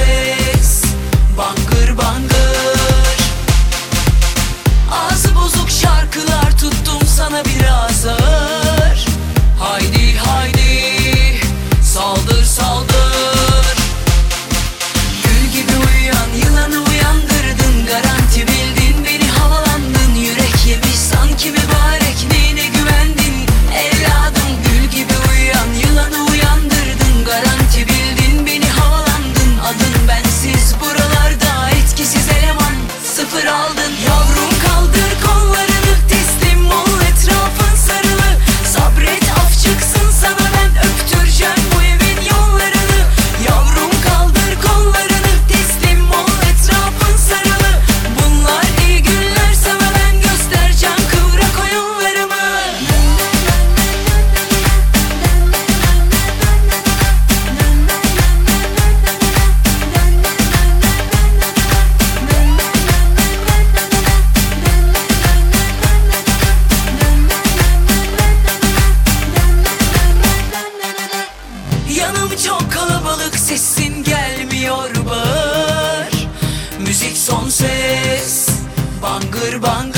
ses, bangır bangır. Ağzı bozuk şarkılar tuttum sana biraz ağır. Haydi haydi saldır saldır. Gül gibi uyuyan yılanı uyandırdın. Garanti bildin, beni havalandın. Yürek yemiş sanki mübarek, neyine güvendin evladım. Gül gibi uyuyan yılanı uyandırdın. Garanti bildin, beni havalandın. Adın bensiz buralarda etkisiz eleman, sıfır aldın. Yavrum kaldır kollarını, teslim ol, etrafın sarılı. Sabret af çıksın sana, ben öptüreceğim bu evin yollarını. Yavrum kaldır kollarını, teslim ol, etrafın sarılı. Bunlar iyi günler, sana ben göstereceğim kıvrak oyunlarımı. Yanım çok kalabalık, sesin gelmiyor bağır. Müzik son ses, bangır bangır.